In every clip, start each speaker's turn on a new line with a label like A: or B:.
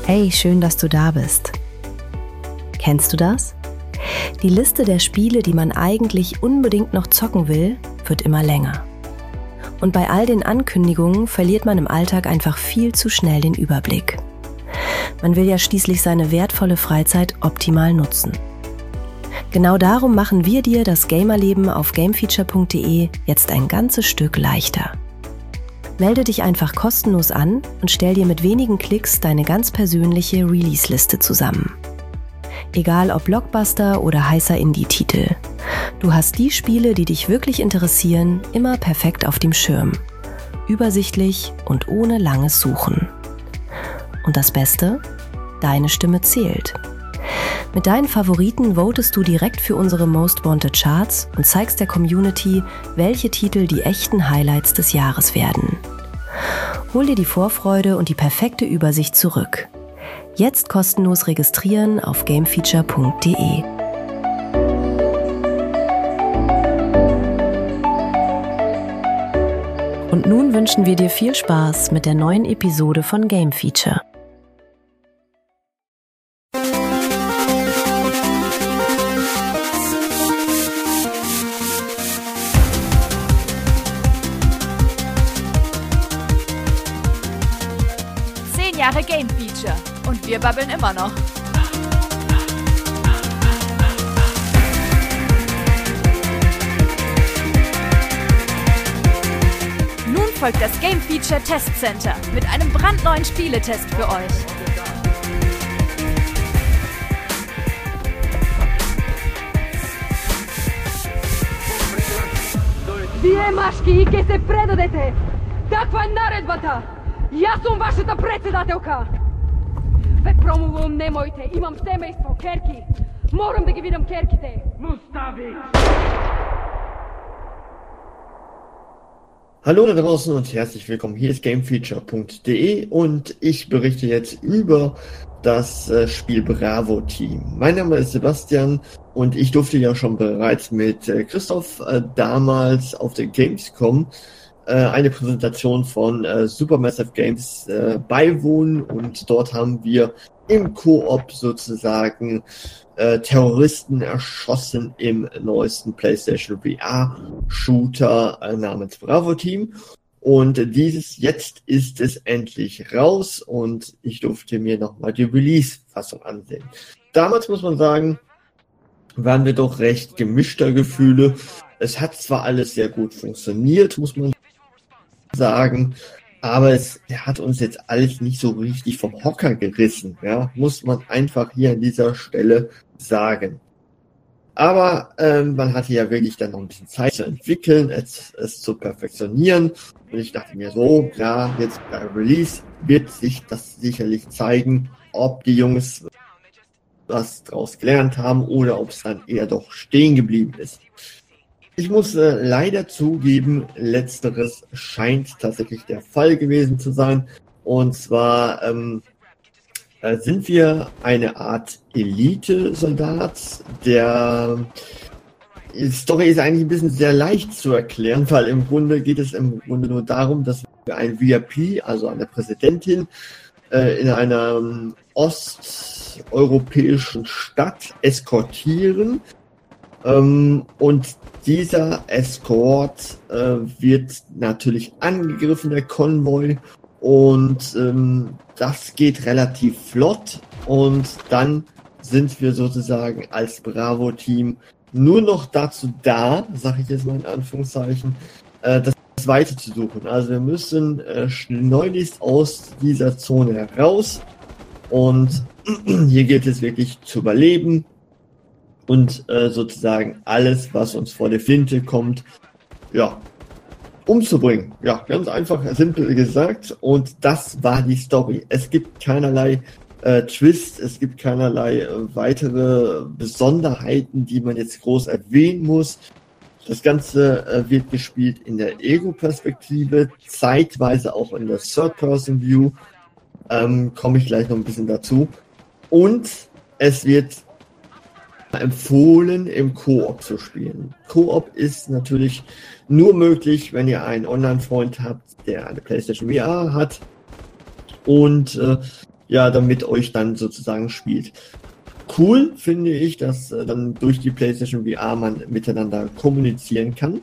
A: Hey, schön, dass du da bist. Kennst du das? Die Liste der Spiele, die man eigentlich unbedingt noch zocken will, wird immer länger. Und bei all den Ankündigungen verliert man im Alltag einfach viel zu schnell den Überblick. Man will ja schließlich seine wertvolle Freizeit optimal nutzen. Genau darum machen wir dir das Gamerleben auf gamefeature.de jetzt ein ganzes Stück leichter. Melde dich einfach kostenlos an und stell dir mit wenigen Klicks deine ganz persönliche Release-Liste zusammen. Egal ob Blockbuster oder heißer Indie-Titel. Du hast die Spiele, die dich wirklich interessieren, immer perfekt auf dem Schirm. Übersichtlich und ohne langes Suchen. Und das Beste? Deine Stimme zählt. Mit deinen Favoriten votest du direkt für unsere Most Wanted Charts und zeigst der Community, welche Titel die echten Highlights des Jahres werden. Hol dir die Vorfreude und die perfekte Übersicht zurück. Jetzt kostenlos registrieren auf gamefeature.de. Und nun wünschen wir dir viel Spaß mit der neuen Episode von Game Feature.
B: Jahre Game Feature und wir babbeln immer noch. Nun folgt das Game Feature Test Center mit einem brandneuen Spieletest für euch.
C: Вие машки ќе се предадете. Таква е наредбата. Јас сум вашата председателка! Ве промовувам, немојте, имам семејство, керки! Морам да ги видам керките! Mustafi!
D: Hallo da draußen und herzlich willkommen. Hier ist gamefeature.de und ich berichte jetzt über das Spiel Bravo Team. Mein Name ist Sebastian und ich durfte ja schon bereits mit Christoph damals auf der Gamescom eine Präsentation von Supermassive Games beiwohnen und dort haben wir im Koop sozusagen Terroristen erschossen im neuesten PlayStation VR-Shooter namens Bravo Team. Und jetzt ist es endlich raus und ich durfte mir nochmal die Release-Fassung ansehen. Damals muss man sagen, waren wir doch recht gemischter Gefühle. Es hat zwar alles sehr gut funktioniert, muss man sagen, aber es hat uns jetzt alles nicht so richtig vom Hocker gerissen, ja, muss man einfach hier an dieser Stelle sagen. Aber man hatte ja wirklich dann noch ein bisschen Zeit zu entwickeln, es zu perfektionieren und ich dachte mir so, ja, jetzt bei Release wird sich das sicherlich zeigen, ob die Jungs was draus gelernt haben oder ob es dann eher doch stehen geblieben ist. Ich muss leider zugeben, letzteres scheint tatsächlich der Fall gewesen zu sein. Und zwar sind wir eine Art Elite-Soldat. Die Story ist eigentlich ein bisschen sehr leicht zu erklären, weil im Grunde geht es nur darum, dass wir einen VIP, also eine Präsidentin, in einer osteuropäischen Stadt eskortieren. Und dieser Escort wird natürlich angegriffen, der Konvoi, und das geht relativ flott und dann sind wir sozusagen als Bravo-Team nur noch dazu da, sage ich jetzt mal in Anführungszeichen, das Weite zu suchen. Also wir müssen schleunigst aus dieser Zone heraus und hier gilt es wirklich zu überleben. Und sozusagen alles, was uns vor der Flinte kommt, ja, umzubringen. Ja, ganz einfach, simpel gesagt. Und das war die Story. Es gibt keinerlei Twist, es gibt keinerlei weitere Besonderheiten, die man jetzt groß erwähnen muss. Das Ganze wird gespielt in der Ego-Perspektive, zeitweise auch in der Third-Person-View. Komme ich gleich noch ein bisschen dazu. Und es wird empfohlen, im Koop zu spielen. Koop ist natürlich nur möglich, wenn ihr einen Online-Freund habt, der eine PlayStation VR hat und dann mit euch dann sozusagen spielt. Cool finde ich, dass dann durch die PlayStation VR man miteinander kommunizieren kann.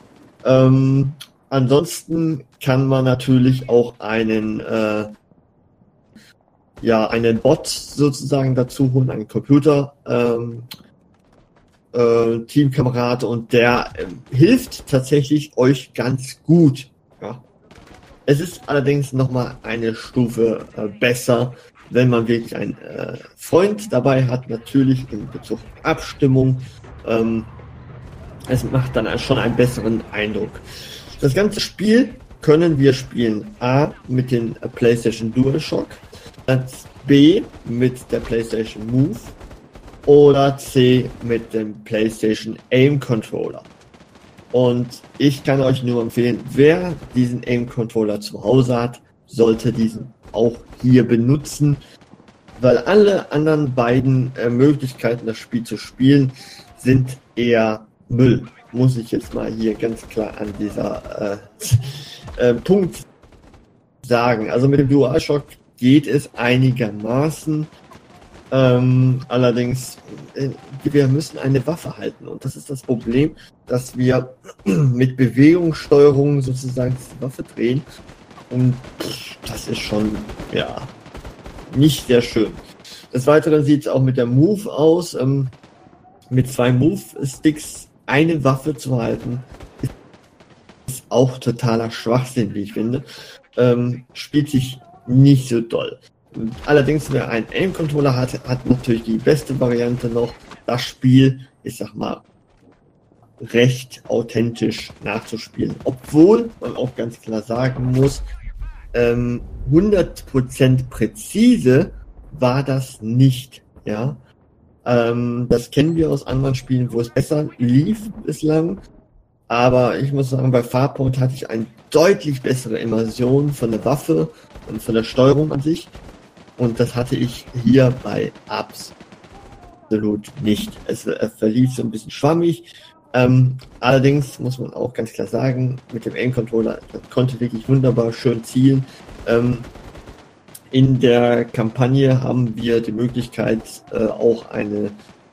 D: Ansonsten kann man natürlich auch einen Bot sozusagen dazu holen, einen Computer Teamkamerad, und der hilft tatsächlich euch ganz gut. Ja. Es ist allerdings nochmal eine Stufe besser, wenn man wirklich einen Freund dabei hat, natürlich in Bezug auf Abstimmung. Es macht dann schon einen besseren Eindruck. Das ganze Spiel können wir spielen A mit den PlayStation DualShock, B mit der PlayStation Move oder C mit dem PlayStation Aim Controller. Und ich kann euch nur empfehlen, wer diesen Aim Controller zu Hause hat, sollte diesen auch hier benutzen, weil alle anderen beiden Möglichkeiten, das Spiel zu spielen, sind eher Müll. Muss ich jetzt mal hier ganz klar an dieser Punkt sagen. Also mit dem DualShock geht es einigermaßen. Allerdings, wir müssen eine Waffe halten, und das ist das Problem, dass wir mit Bewegungssteuerung sozusagen die Waffe drehen, und das ist schon, nicht sehr schön. Des Weiteren sieht es auch mit der Move aus, mit 2 Move-Sticks eine Waffe zu halten, ist auch totaler Schwachsinn, wie ich finde. Spielt sich nicht so doll. Allerdings, wer einen Aim-Controller hat natürlich die beste Variante noch. Das Spiel, ich sag mal, recht authentisch nachzuspielen. Obwohl man auch ganz klar sagen muss, 100% präzise war das nicht. Ja, das kennen wir aus anderen Spielen, wo es besser lief bislang. Aber ich muss sagen, bei Farpoint hatte ich eine deutlich bessere Immersion von der Waffe und von der Steuerung an sich. Und das hatte ich hier bei absolut nicht. Es verlief so ein bisschen schwammig. Allerdings muss man auch ganz klar sagen, mit dem Aim-Controller konnte wirklich wunderbar schön zielen. In der Kampagne haben wir die Möglichkeit, auch eine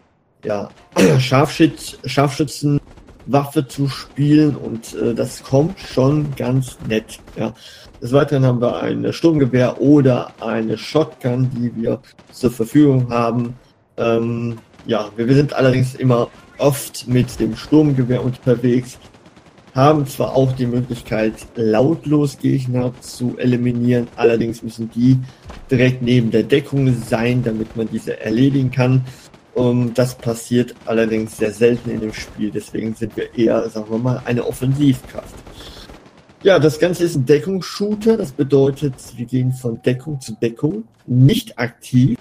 D: Scharfschützenwaffe zu spielen, und das kommt schon ganz nett. Ja. Des Weiteren haben wir ein Sturmgewehr oder eine Shotgun, die wir zur Verfügung haben. Wir sind allerdings immer oft mit dem Sturmgewehr unterwegs, haben zwar auch die Möglichkeit, lautlos Gegner zu eliminieren, allerdings müssen die direkt neben der Deckung sein, damit man diese erledigen kann. Das passiert allerdings sehr selten in dem Spiel, deswegen sind wir eher, sagen wir mal, eine Offensivkraft. Ja, das Ganze ist ein Deckungsshooter, das bedeutet, wir gehen von Deckung zu Deckung, nicht aktiv,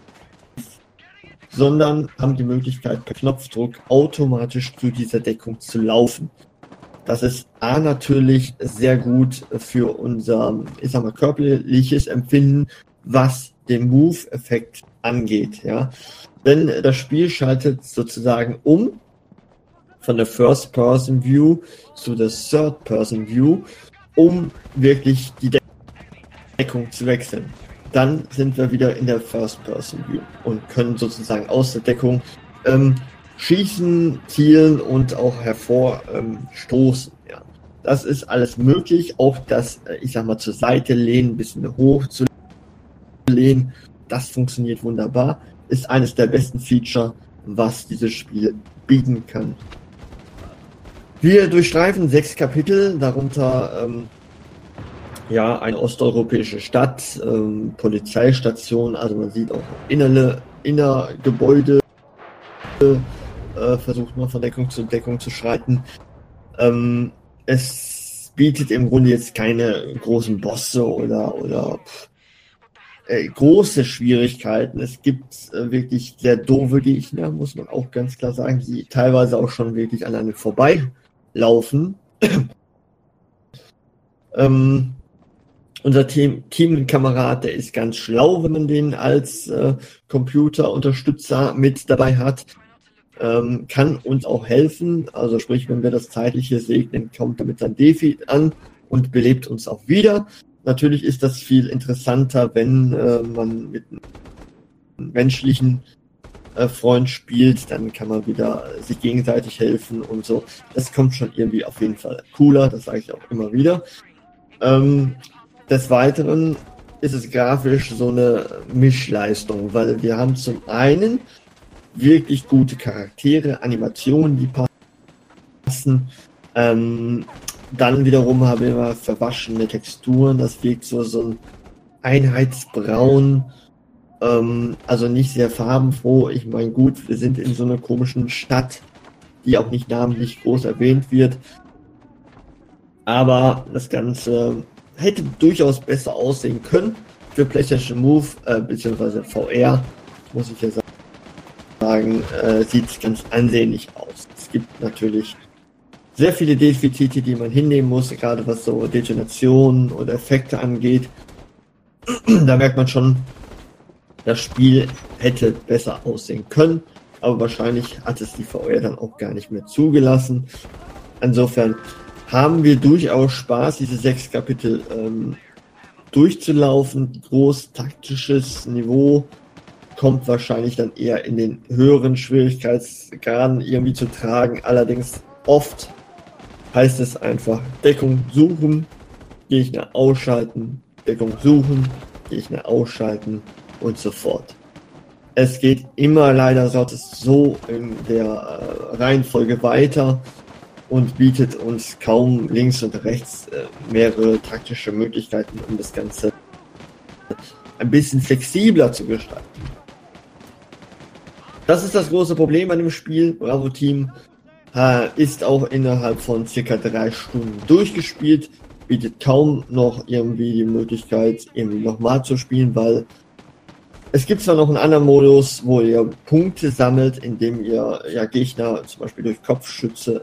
D: sondern haben die Möglichkeit, per Knopfdruck automatisch zu dieser Deckung zu laufen. Das ist natürlich sehr gut für unser, körperliches Empfinden, was den Move-Effekt angeht, ja. Denn das Spiel schaltet sozusagen um von der First-Person-View zu der Third-Person-View, um wirklich die Deckung zu wechseln. Dann sind wir wieder in der First-Person-View und können sozusagen aus der Deckung schießen, zielen und auch hervorstoßen. Ja. Das ist alles möglich. Auch das, zur Seite lehnen, ein bisschen hoch zu lehnen, das funktioniert wunderbar. Ist eines der besten Feature, was dieses Spiel bieten kann. Wir durchstreifen 6 Kapitel, darunter eine osteuropäische Stadt, Polizeistation, also man sieht auch Innergebäude, versucht man von Deckung zu schreiten. Es bietet im Grunde jetzt keine großen Bosse oder große Schwierigkeiten. Es gibt wirklich sehr doofe Gegner, muss man auch ganz klar sagen, die teilweise auch schon wirklich an einem vorbeilaufen. Unser Teamkamerad, der ist ganz schlau, wenn man den als Computerunterstützer mit dabei hat. Kann uns auch helfen, also sprich, wenn wir das Zeitliche segnen, kommt er mit seinem Defi an und belebt uns auch wieder. natürlich ist das viel interessanter, wenn man mit einem menschlichen Freund spielt, dann kann man wieder sich gegenseitig helfen und so. Das kommt schon irgendwie auf jeden Fall cooler, das sage ich auch immer wieder. Des Weiteren ist es grafisch so eine Mischleistung, weil wir haben zum einen wirklich gute Charaktere, Animationen, die passen. Dann wiederum haben wir verwaschene Texturen, das wirkt so ein Einheitsbraun, also nicht sehr farbenfroh. Ich meine, gut, wir sind in so einer komischen Stadt, die auch nicht namentlich groß erwähnt wird, aber das Ganze hätte durchaus besser aussehen können für PlayStation Move, beziehungsweise VR, muss ich ja sagen, sieht es ganz ansehnlich aus. Es gibt natürlich sehr viele Defizite, die man hinnehmen muss, gerade was so Detonationen oder Effekte angeht. Da merkt man schon, das Spiel hätte besser aussehen können, aber wahrscheinlich hat es die VR dann auch gar nicht mehr zugelassen. Insofern haben wir durchaus Spaß, diese 6 Kapitel durchzulaufen. Groß taktisches Niveau kommt wahrscheinlich dann eher in den höheren Schwierigkeitsgraden irgendwie zu tragen. Allerdings oft heißt es einfach Deckung suchen, Gegner ausschalten, Deckung suchen, Gegner ausschalten und so fort. Es geht immer leider Gottes so in der Reihenfolge weiter und bietet uns kaum links und rechts mehrere taktische Möglichkeiten, um das Ganze ein bisschen flexibler zu gestalten. Das ist das große Problem an dem Spiel. Bravo Team ist auch innerhalb von circa 3 Stunden durchgespielt, bietet kaum noch irgendwie die Möglichkeit, irgendwie nochmal zu spielen, weil es gibt zwar noch einen anderen Modus, wo ihr Punkte sammelt, indem ihr ja Gegner zum Beispiel durch Kopfschüsse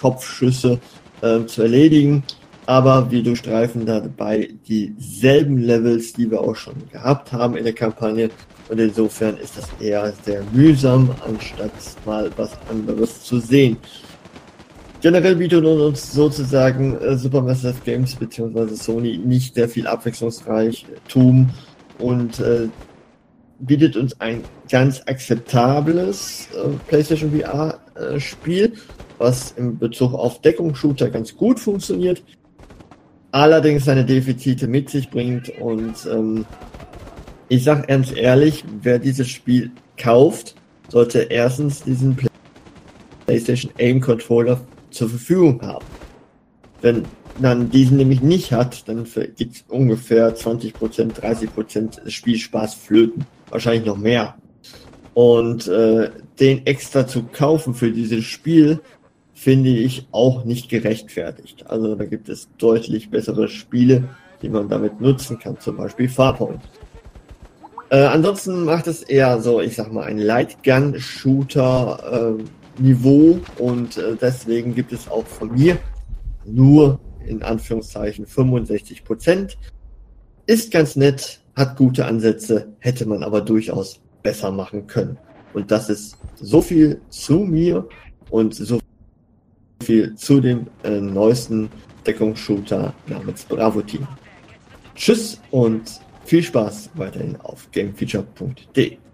D: zu erledigen, aber wir durchstreifen dabei dieselben Levels, die wir auch schon gehabt haben in der Kampagne, und insofern ist das eher sehr mühsam, anstatt mal was anderes zu sehen. Generell bietet uns sozusagen Supermassive Games bzw. Sony nicht sehr viel Abwechslungsreichtum und bietet uns ein ganz akzeptables PlayStation VR Spiel, was in Bezug auf Deckungsshooter ganz gut funktioniert, allerdings seine Defizite mit sich bringt, und ich sag ganz ehrlich, wer dieses Spiel kauft, sollte erstens diesen PlayStation Aim Controller zur Verfügung haben. Wenn man diesen nämlich nicht hat, dann geht ungefähr 20%, 30% des Spielspaß flöten. Wahrscheinlich noch mehr. Und den extra zu kaufen für dieses Spiel, finde ich auch nicht gerechtfertigt. Also da gibt es deutlich bessere Spiele, die man damit nutzen kann, zum Beispiel Farpoint. Ansonsten macht es eher so, ich sag mal, ein Lightgun-Shooter Niveau, und deswegen gibt es auch von mir nur in Anführungszeichen 65%. Ist ganz nett, hat gute Ansätze, hätte man aber durchaus besser machen können. Und das ist so viel zu mir und so viel zu dem neuesten Deckungsshooter namens Bravo Team. Tschüss und viel Spaß weiterhin auf gamefeature.de.